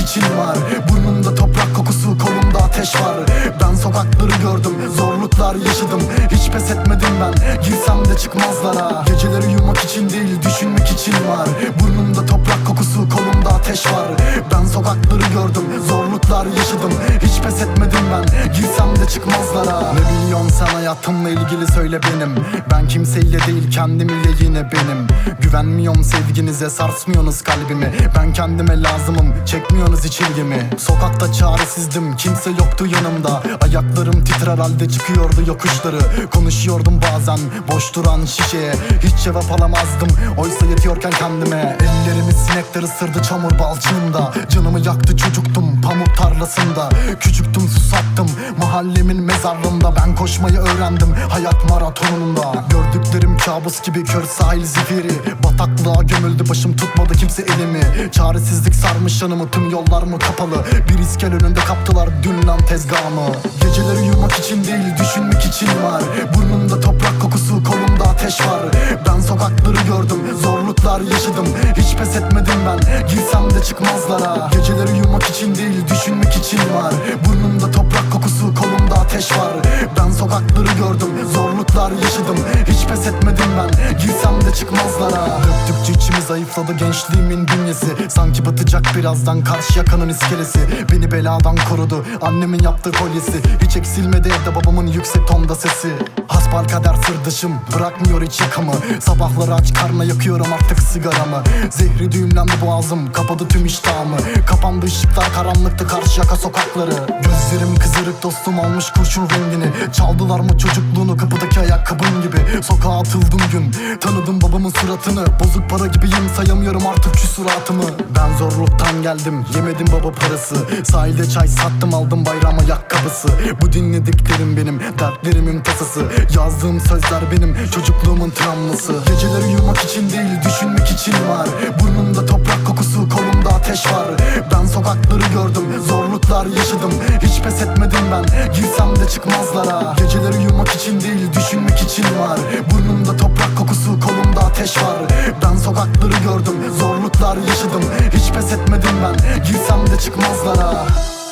için var. Burnumda toprak kokusu, kolumda ateş var. Ben sokakları gördüm, zorluklar yaşadım. Hiç pes etmedim ben, girsem de çıkmazlara. Geceleri uyumak için değil, düşünmek için var. Burnumda toprak kokusu, kolumda ateş var. Ben sokakları gördüm, zorluklar yaşadım. Hiç pes etmedim ben, girsem de çıkmazlara. Ne biliyorsun sen hayatımla ilgili, söyle benim. Ben kimseyle değil, kendim ile yine benim. Güvenmiyorum sevginize, sarsmıyorsunuz kalbimi. Ben kendime lazımım, çekmiyorsunuz hiç ilgimi. Sokakta çaresizdim, kimse yoktu yanımda. Ayaklarım titrer halde çıkıyordu yokuşları. Konuşuyordum bazen boş duran şişeye. Hiç cevap alamazdım, oysa yetiyorken kendime. Ellerimi sinekler ısırdı çamur balçığında. Canımı yaktı, çocuktum pamuk tarlasında. Küçüktüm, susattım mahallemin mezarlığında. Ben koşmayı öğrendim hayat maratonunda. Gördüklerim kabus gibi, kör sahil zifiri. Bataklığa gömüldü başım, tutmadı kimse elimi. Çaresizlik sarmış yanımı, tüm yollar mı kapalı. Bir iskel önünde kaptılar dünlen tezgahımı. Geceleri uyumak için değil, düşünmek için var. Burnumda toprak kokusu, kolumda ateş var. Ben sokakları gördüm, zorluklar yaşadım. Hiç pes etmedim ben, girsem de çıkmazlara. Geceleri uyumak için değil, düşünmek için var. Burnumda toprak kokusu, kolumda ateş var. Ben sokakları gördüm, zorluklar yaşadım. Hiç pes etmedim ben, girsem de çıkmazlara. Öptükçe içimi zayıfladı gençliğimin bünyesi. Sanki batacak birazdan Karşıyaka'nın iskelesi. Beni beladan korudu annemin yaptığı kolyesi. Hiç eksilmedi evde babamın yüksek tonda sesi. Hasbelkader sırdaşım bırakmıyor hiç yakamı. Sabahları aç karnına yakıyorum artık sigaramı. Zehri düğümlendi boğazım, kapadı tüm iştahımı. Kapandı ışıklar, karanlıktı Karşıyaka sokakları. Gözlerim kızarık, dostum almış kurşun rengini. Çaldılar mı çocukluğunu, kapıdaki ayakkabın gibi. Sokağa atıldım gün, tanıdım babamın suratını. Bozuk para gibiyim, sayamıyorum artık küsuratımı. Ben zorluktan geldim, yemedim baba parası. Sahilde çay sattım, aldım bayram ayakkabısı. Bu dinlediklerim benim, dertlerimin tasası. Yazdığım sözler benim, çocukluğumun travması. Geceleri uyumak için değil, düşünmek için var. Burnumda toprak kokusu, kolumda ateş var. Ben sokakları gördüm, zorluklar yaşadım. Hiç pes etmedim ben, girsem de çıkmazlara. Geceleri uyumak için değil, düşünmek için var. Burnumda toprak kokusu, kolumda ateş var. Ben sokakları gördüm, zorluklar yaşadım. Hiç pes etmedim ben, girsem de çıkmazlara.